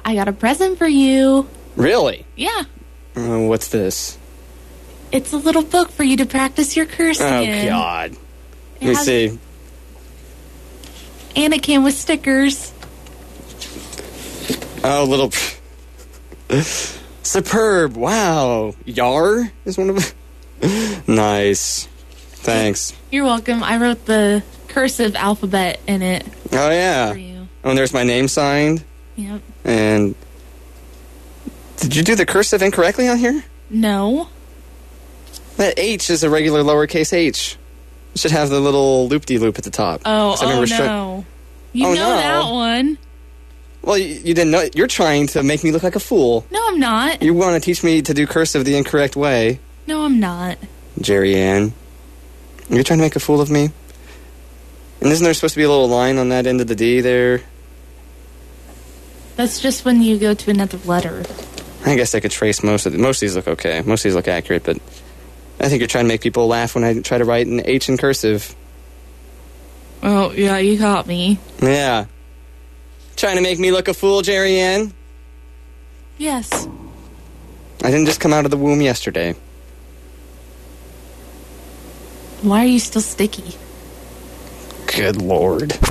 I got a present for you. Really? Yeah. What's this? It's a little book for you to practice your cursing in. Oh, God. Let me see. And it came with stickers. Oh, little... Superb. Wow. Yar is one of them. Nice. Thanks. You're welcome. I wrote the cursive alphabet in it. Oh, yeah. For you. Oh, and there's my name signed. Yep. And... Did you do the cursive incorrectly on here? No. That H is a regular lowercase h. It should have the little loop-de-loop at the top. No. You know that one. Well, you didn't know. You're trying to make me look like a fool. No, I'm not. You want to teach me to do cursive the incorrect way. No, I'm not. Jerry Ann. You're trying to make a fool of me? And isn't there supposed to be a little line on that end of the D there? That's just when you go to another letter. I guess I could trace most of these look okay. Most of these look accurate, but I think you're trying to make people laugh when I try to write an H in cursive. Oh, yeah, you got me. Yeah. Trying to make me look a fool, Jerry Ann? Yes. I didn't just come out of the womb yesterday. Why are you still sticky? Good Lord.